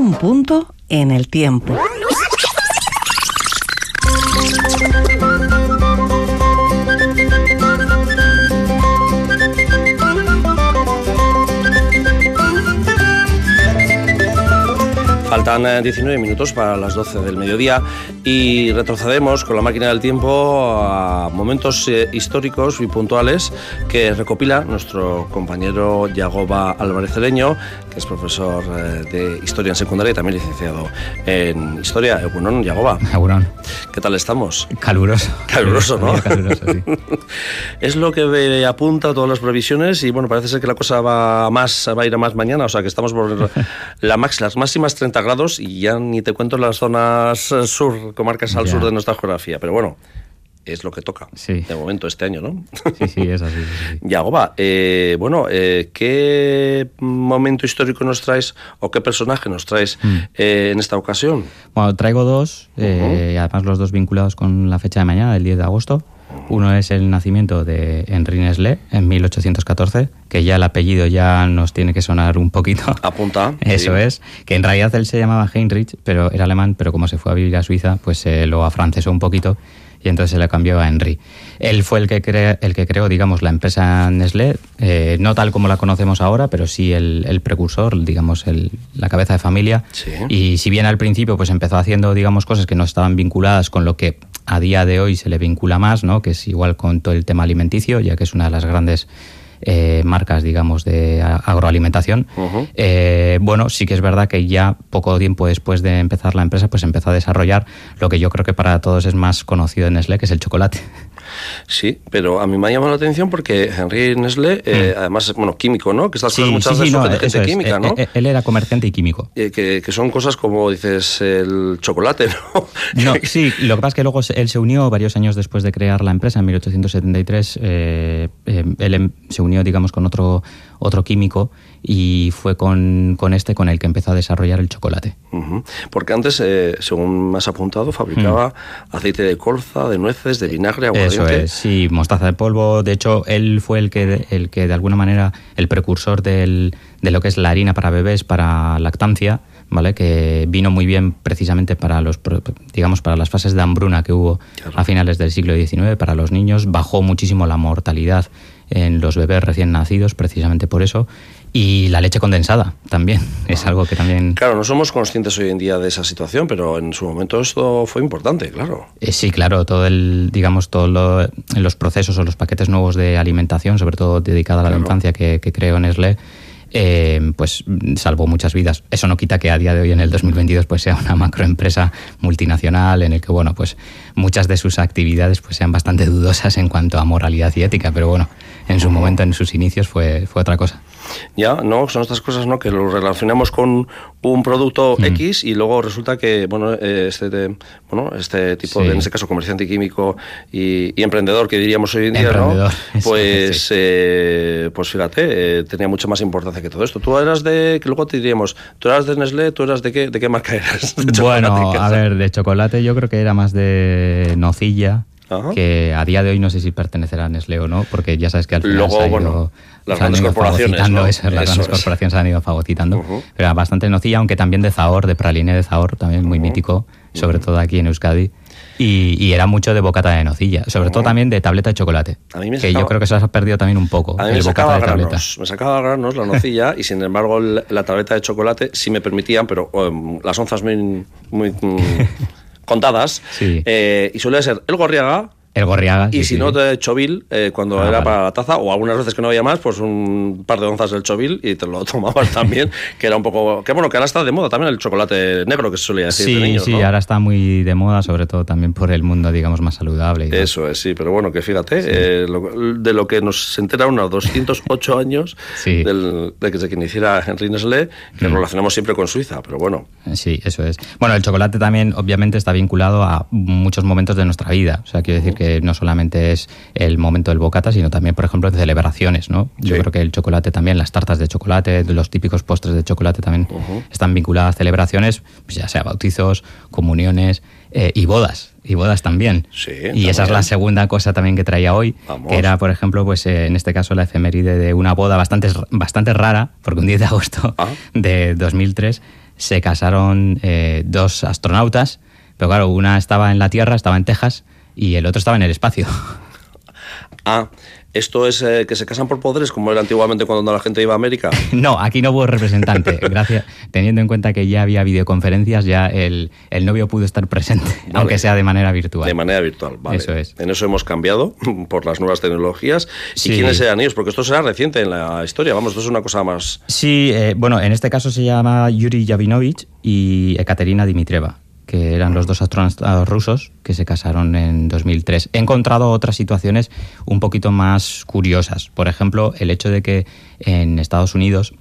Un punto en el tiempo. Faltan 19 minutos para las 12 del mediodía y retrocedemos con la máquina del tiempo a momentos históricos y puntuales que recopila nuestro compañero Yagoba Álvarez Cedeño, que es profesor de Historia en secundaria y también licenciado en Historia. Egunon, Yagoba. Egunon. ¿Qué tal estamos? Caluroso. Caluroso, ¿no? Caluroso, sí. Es lo que apunta todas las previsiones y bueno, parece ser que la cosa va a ir a más mañana, o sea que estamos por las máximas 30 grados y ya ni te cuento las zonas sur, comarcas al sur de nuestra geografía, pero bueno, es lo que toca de momento este año, ¿no? Sí, es así. Sí. Yagoba, ¿qué momento histórico nos traes o qué personaje nos traes en esta ocasión? Bueno, traigo dos, además los dos vinculados con la fecha de mañana, el 10 de agosto. Uno es el nacimiento de Henri Nestlé en 1814, que ya el apellido ya nos tiene que sonar un poquito. Apunta. Eso es, que en realidad él se llamaba Heinrich, pero era alemán, pero como se fue a vivir a Suiza, pues lo afrancesó un poquito y entonces se le cambió a Henri. Él fue el que creó, digamos, la empresa Nestlé, no tal como la conocemos ahora, pero sí el precursor, digamos, la cabeza de familia. Sí. Y si bien al principio pues empezó haciendo, digamos, cosas que no estaban vinculadas con lo que a día de hoy se le vincula más, ¿no? Que es igual con todo el tema alimenticio, ya que es una de las grandes marcas, digamos, de agroalimentación. Bueno, sí que es verdad que ya poco tiempo después de empezar la empresa, pues empezó a desarrollar lo que yo creo que para todos es más conocido en Nestlé, que es el chocolate. Sí, pero a mí me ha llamado la atención porque Henri Nestlé, además, bueno, químico, ¿no? Que estas cosas muchas veces son gente química, ¿no? Él era comerciante y químico. Que son cosas como, dices, el chocolate, ¿no? No, sí, lo que pasa es que luego él se unió varios años después de crear la empresa, en 1873, él se unió, digamos, con otro químico y fue con el que empezó a desarrollar el chocolate. Porque antes, según me has apuntado, fabricaba aceite de colza, de nueces, de vinagre, aguardiente. Eso es, sí, mostaza de polvo. De hecho, él fue el que de alguna manera, el precursor de lo que es la harina para bebés, para lactancia, ¿vale? Que vino muy bien precisamente para para las fases de hambruna que hubo a finales del siglo XIX para los niños. Bajó muchísimo la mortalidad en los bebés recién nacidos, precisamente por eso. Y la leche condensada también es algo que también... Claro, no somos conscientes hoy en día de esa situación, pero en su momento esto fue importante, claro. Sí, claro, los procesos o los paquetes nuevos de alimentación, sobre todo dedicada a la infancia que creó Nestlé, pues salvó muchas vidas. Eso no quita que a día de hoy, en el 2022, pues sea una macroempresa multinacional en el que, bueno, pues muchas de sus actividades pues sean bastante dudosas en cuanto a moralidad y ética, pero bueno, en su momento, en sus inicios, fue otra cosa. Ya, no, son estas cosas, ¿no? Que lo relacionamos con un producto X y luego resulta que, bueno, este tipo de, en este caso, comerciante químico y emprendedor, que diríamos hoy en día, ¿no? Pues, pues fíjate, tenía mucha más importancia que todo esto. Tú eras que luego te diríamos, tú eras de Nestlé, tú eras de qué marca eras. Bueno, a ver, de chocolate yo creo que era más de nocilla. Que a día de hoy no sé si pertenecerá a Nestlé o no, porque ya sabes que al final luego, las grandes corporaciones, ¿no? Las grandes corporaciones se han ido fagocitando, pero era bastante nocilla, aunque también de Zahor, de praliné de Zahor, también muy mítico, sobre todo aquí en Euskadi. Y era mucho de bocata de nocilla, sobre todo también de tableta de chocolate, que yo creo que se ha perdido también un poco. A mí me sacaba granos la nocilla y sin embargo la tableta de chocolate sí me permitían, pero las onzas muy contadas, y suele ser el Gorriaga, y si no, de Chovil, cuando era para la taza, o algunas veces que no había más, pues un par de onzas del Chovil y te lo tomabas también, que era un poco... Que bueno, que ahora está de moda también el chocolate negro, que se solía decir de niños, ¿no? Sí, ahora está muy de moda, sobre todo también por el mundo, digamos, más saludable. Eso es, sí, pero bueno, que fíjate, de lo que nos enteraron a 208 años de que se iniciara Henri Nestlé, que lo relacionamos siempre con Suiza, pero bueno. Sí, eso es. Bueno, el chocolate también, obviamente, está vinculado a muchos momentos de nuestra vida. O sea, quiero decir que no solamente es el momento del bocata, sino también, por ejemplo, de celebraciones, ¿no? Yo creo que el chocolate también, las tartas de chocolate, los típicos postres de chocolate también están vinculadas a celebraciones, pues ya sea bautizos, comuniones y bodas también. Sí, y también. Esa es la segunda cosa también que traía hoy, que era, por ejemplo, pues en este caso la efeméride de una boda bastante rara, porque un 10 de agosto de 2003 se casaron 2 astronautas, pero claro, una estaba en la Tierra, estaba en Texas, y el otro estaba en el espacio. Ah, ¿esto es que se casan por poderes, como era antiguamente cuando la gente iba a América? No, aquí no hubo representante. Gracias, teniendo en cuenta que ya había videoconferencias, ya el novio pudo estar presente, vale, aunque sea de manera virtual. De manera virtual, vale. Eso es. En eso hemos cambiado por las nuevas tecnologías. Sí. ¿Y quiénes eran ellos? Porque esto será reciente en la historia, vamos, esto es una cosa más... Sí, bueno, en este caso se llama Yuri Yavinovich y Ekaterina Dimitrieva, que eran los 2 astronautas rusos que se casaron en 2003. He encontrado otras situaciones un poquito más curiosas. Por ejemplo, el hecho de que en Estados Unidos,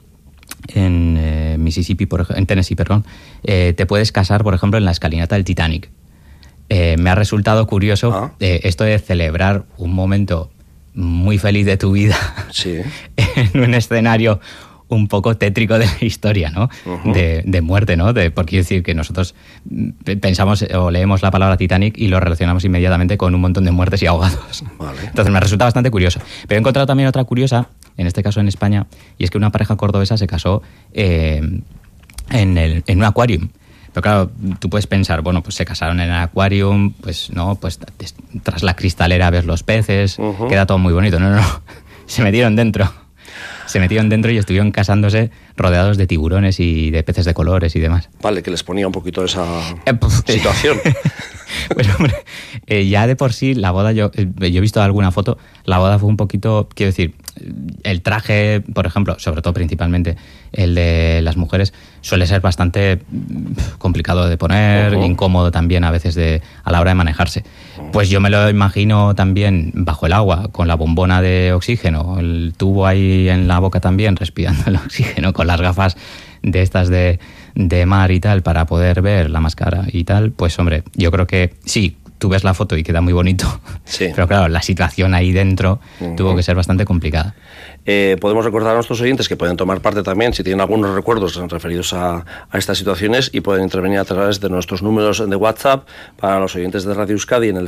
en Mississippi, en Tennessee, te puedes casar, por ejemplo, en la escalinata del Titanic. Me ha resultado curioso esto de celebrar un momento muy feliz de tu vida, sí, en un escenario un poco tétrico de la historia, ¿no? Uh-huh. De muerte, ¿no? Por quiero decir que nosotros pensamos o leemos la palabra Titanic y lo relacionamos inmediatamente con un montón de muertes y ahogados. Vale. Entonces me resulta bastante curioso. Pero he encontrado también otra curiosa, en este caso en España, y es que una pareja cordobesa se casó en un aquarium. Pero claro, tú puedes pensar, bueno, pues se casaron en el aquarium, pues no, pues tras la cristalera ves los peces, uh-huh, queda todo muy bonito. No, se metieron dentro. Se metieron dentro y estuvieron casándose rodeados de tiburones y de peces de colores y demás. Vale, que les ponía un poquito esa situación. Pues hombre, ya de por sí la boda, yo he visto alguna foto, la boda fue un poquito, quiero decir, el traje, por ejemplo, sobre todo principalmente el de las mujeres, suele ser bastante complicado de poner, uh-huh, incómodo también a veces a la hora de manejarse. Pues yo me lo imagino también bajo el agua, con la bombona de oxígeno, el tubo ahí en la boca también, respirando el oxígeno, con las gafas de estas de mar y tal, para poder ver la máscara y tal. Pues hombre, yo creo que sí, tú ves la foto y queda muy bonito, sí, pero claro, la situación ahí dentro, uh-huh, tuvo que ser bastante complicada. Podemos recordar a nuestros oyentes que pueden tomar parte también si tienen algunos recuerdos referidos a estas situaciones, y pueden intervenir a través de nuestros números de WhatsApp para los oyentes de Radio Euskadi en el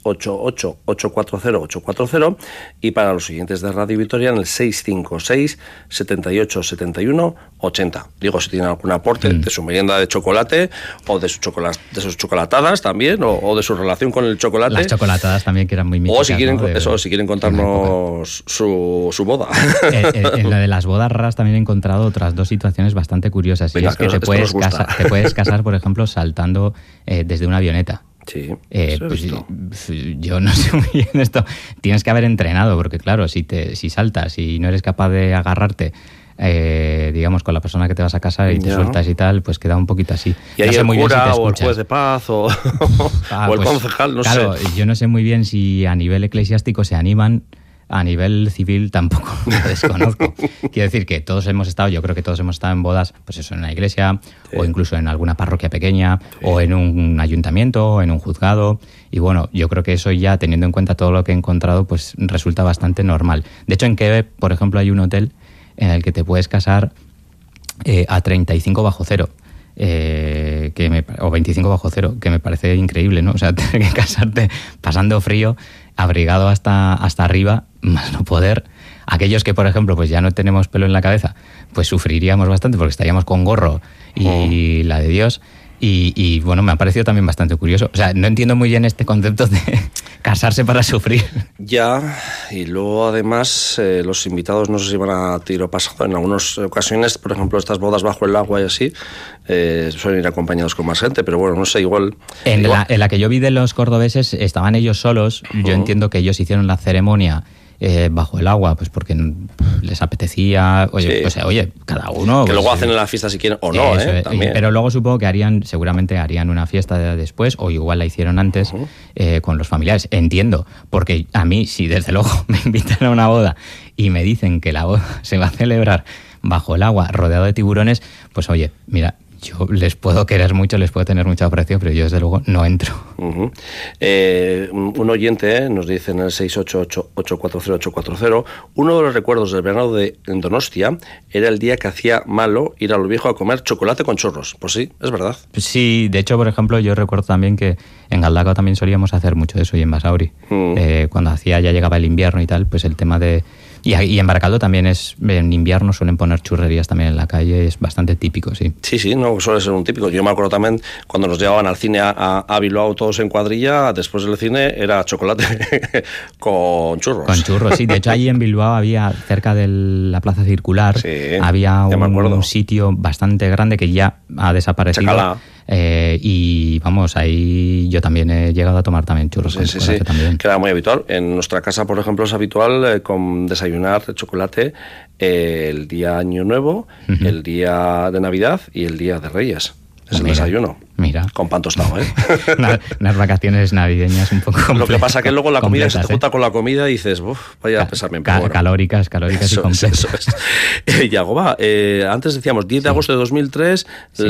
688-840-840 y para los oyentes de Radio Vitoria en el 656-7871-80. Digo, si tienen algún aporte de su merienda de chocolate o de sus chocolatadas también, o de su relación con el chocolate. Las chocolatadas también, que eran muy míticas, o si quieren, ¿no? Si quieren contarnos su boda. En lo de las bodas raras también he encontrado otras 2 situaciones bastante curiosas. Venga, y es que te puedes casar, por ejemplo, saltando desde una avioneta. Sí, pues yo no sé muy bien esto. Tienes que haber entrenado, porque claro, si saltas y no eres capaz de agarrarte, digamos, con la persona que te vas a casar y te sueltas y tal, pues queda un poquito así. Y ahí no sé muy cura, bien si o el juez de paz o el concejal, no sé. Claro, yo no sé muy bien si a nivel eclesiástico se animan. A nivel civil tampoco lo desconozco. Quiero decir que yo creo que todos hemos estado en bodas, pues eso, en una iglesia, sí, o incluso en alguna parroquia pequeña, sí, o en un ayuntamiento, o en un juzgado. Y bueno, yo creo que eso ya, teniendo en cuenta todo lo que he encontrado, pues resulta bastante normal. De hecho, en Quebec, por ejemplo, hay un hotel en el que te puedes casar a 35 bajo cero. O 25 bajo cero, que me parece increíble, ¿no? O sea, tener que casarte pasando frío, abrigado hasta arriba, más no poder. Aquellos que, por ejemplo, pues ya no tenemos pelo en la cabeza, pues sufriríamos bastante porque estaríamos con gorro y la de Dios. Y bueno, me ha parecido también bastante curioso. O sea, no entiendo muy bien este concepto de casarse para sufrir. Ya, y luego además los invitados no sé si van a tiro pasado. En algunas ocasiones, por ejemplo, estas bodas bajo el agua y así, suelen ir acompañados con más gente, pero bueno, no sé, igual... En la que yo vi de los cordobeses, estaban ellos solos. Uh-huh. Yo entiendo que ellos hicieron la ceremonia bajo el agua, pues porque les apetecía, sí, pues oye, cada uno... Que pues, luego hacen en la fiesta si quieren, o no, también. Pero luego supongo que seguramente harían una fiesta después, o igual la hicieron antes, uh-huh, con los familiares. Entiendo, porque a mí, si desde luego me invitan a una boda y me dicen que la boda se va a celebrar bajo el agua, rodeado de tiburones, pues oye, mira, yo les puedo querer mucho, les puedo tener mucho aprecio, pero yo desde luego no entro. Uh-huh. Un oyente nos dice en el 688-840-840, uno de los recuerdos del verano en Donostia era el día que hacía malo ir a lo viejo a comer chocolate con chorros. Pues sí, es verdad. Sí, de hecho, por ejemplo, yo recuerdo también que en Galdacao también solíamos hacer mucho de eso, y en Basauri. Cuando ya llegaba el invierno y tal, pues el tema de Y en Baracaldo también en invierno suelen poner churrerías también en la calle, es bastante típico, sí. Sí, no suele ser un típico. Yo me acuerdo también cuando nos llevaban al cine a Bilbao todos en cuadrilla, después del cine era chocolate con churros. Con churros, sí. De hecho, allí en Bilbao había, cerca de la Plaza Circular, había un sitio bastante grande que ya ha desaparecido. Chacalá. Y vamos, ahí yo también he llegado a tomar también churros con chocolate también. Que era muy habitual. En nuestra casa, por ejemplo, es habitual con desayunar chocolate el día Año Nuevo, el día de Navidad y el día de Reyes. Es el desayuno. Mira. Con pan tostado, ¿eh? Unas vacaciones navideñas un poco completas. Lo que pasa que luego la comida se te junta con la comida y dices, vaya a pesarme un poco. Calóricas y completas. Eso es. Yagoba, antes decíamos, 10 de agosto de 2003,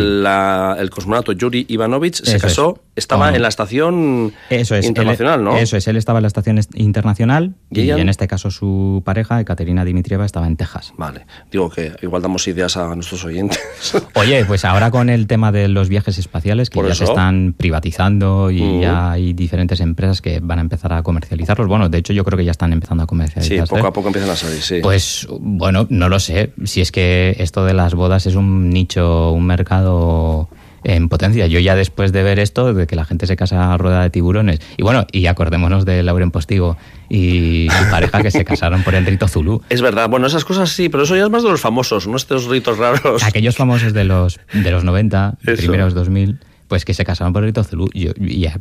el cosmonauta Yuri Ivanovich se casó, estaba en la estación internacional, ¿no? Eso es, él estaba en la estación internacional y en este caso su pareja, Ekaterina Dmitrieva, estaba en Texas. Vale, digo que igual damos ideas a nuestros oyentes. Oye, pues ahora con el tema de los viajes espaciales, que ya se están privatizando y ya hay diferentes empresas que van a empezar a comercializarlos. Bueno, de hecho yo creo que ya están empezando a comercializarse. Sí, poco a poco empiezan a salir, sí. Pues bueno, no lo sé. Si es que esto de las bodas es un nicho, un mercado en potencia. Yo ya después de ver esto, de que la gente se casa a rueda de tiburones, y bueno, y acordémonos de Lauren Postigo y su pareja que se casaron por el rito Zulú. Es verdad, bueno, esas cosas sí, pero eso ya es más de los famosos, no estos ritos raros. Aquellos famosos de los 90, primeros 2000, pues que se casaron por el rito Zulú. Yo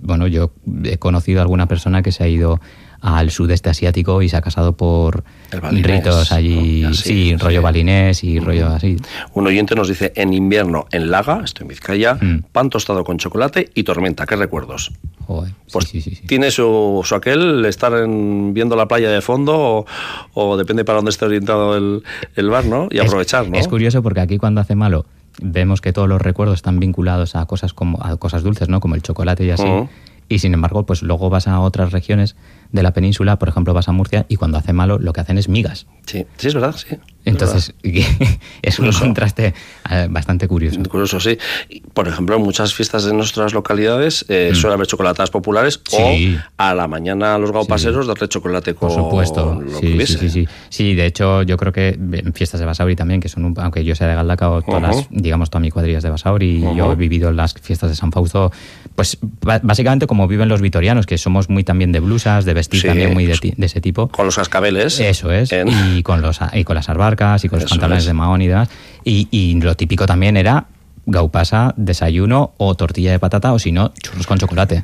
he conocido a alguna persona que se ha ido al sudeste asiático y se ha casado por ritos allí, ¿no? Sí, rollo balinés y rollo así. Un oyente nos dice, en invierno en Laga, estoy en Vizcaya, pan tostado con chocolate y tormenta. ¿Qué recuerdos? Joder, pues sí. tiene su aquel estar viendo la playa de fondo o depende para dónde esté orientado el bar, ¿no? Y aprovechar, ¿no? Es curioso porque aquí cuando hace malo vemos que todos los recuerdos están vinculados a cosas dulces, ¿no? Como el chocolate y así. Y sin embargo, pues luego vas a otras regiones de la península, por ejemplo vas a Murcia, y cuando hace malo lo que hacen es migas. Sí, es verdad, sí. Entonces, es un contraste bastante curioso. Curioso, sí. Por ejemplo, en muchas fiestas de nuestras localidades suele haber chocolatadas populares o a la mañana a los gaupaseros darle chocolate con, por supuesto. Lo que hubiese. Sí, de hecho, yo creo que en fiestas de Basauri también, que son, aunque yo sea de Galdacao, todas mi cuadrilla es de Basauri y yo he vivido en las fiestas de San Fausto, pues básicamente como viven los vitorianos, que somos muy también de blusas, de vestir también muy de ese tipo. Con los cascabeles. Eso es, y con las arbarcas y con los pantalones de mahón y demás. Y lo típico también era gaupasa, desayuno o tortilla de patata o si no, churros con chocolate.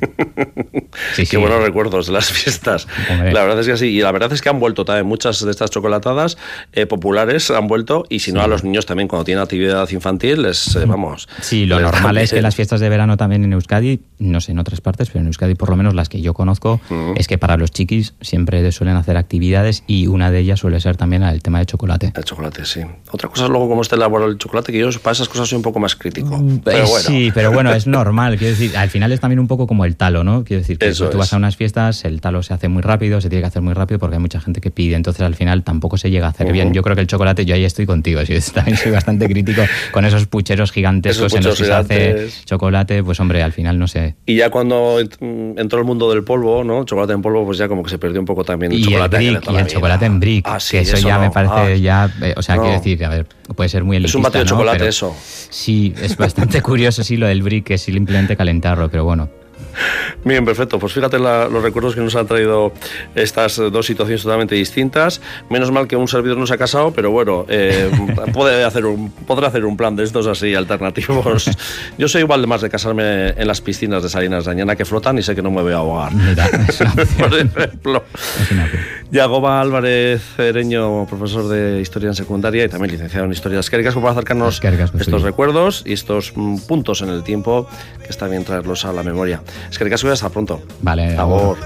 Qué buenos recuerdos de las fiestas. Hombre. La verdad es que sí. Y la verdad es que han vuelto también muchas de estas chocolatadas populares han vuelto y si no a los niños también cuando tienen actividad infantil vamos. Sí, lo normal es que las fiestas de verano también en Euskadi, no sé en otras partes, pero en Euskadi por lo menos las que yo conozco, es que para los chiquis siempre suelen hacer actividades y una de ellas suele ser también el tema de chocolate. El chocolate, sí. Otra cosa es luego cómo está elaborado el chocolate, que yo para esas cosas soy un poco más crítico. Pero bueno. Sí, pero bueno, es normal. Quiero decir, al final es también un poco como el talo, ¿no? Quiero decir, que tú vas a unas fiestas, el talo se hace muy rápido, se tiene que hacer muy rápido porque hay mucha gente que pide, entonces al final tampoco se llega a hacer bien. Yo creo que el chocolate, yo ahí estoy contigo, también soy bastante crítico con esos pucheros gigantescos en los que se hace chocolate, pues hombre, al final no sé. Y ya cuando entró el mundo del polvo, ¿no? Chocolate en polvo, pues ya como que se perdió un poco también el chocolate. Y el chocolate en brick, que eso ya me parece quiero decir, a ver, puede ser muy elitista, es un batido de chocolate, pero eso. Sí, es bastante curioso, sí, lo del brick, que es simplemente calentarlo, pero bueno. Bien, perfecto. Pues fíjate los recuerdos que nos han traído estas dos situaciones totalmente distintas. Menos mal que un servidor no se ha casado, pero bueno, podrá hacer un plan de estos así alternativos. Yo soy igual de más de casarme en las piscinas de Salinas de Añana que flotan y sé que no me voy a ahogar. Mira, es una opción. Por ejemplo. Yagoba Álvarez Ereño, profesor de Historia en secundaria y también licenciado en Historia. Es que ricasco por acercarnos estos recuerdos y estos puntos en el tiempo que está bien traerlos a la memoria. Es que ricasco y hasta pronto. Vale. Agur.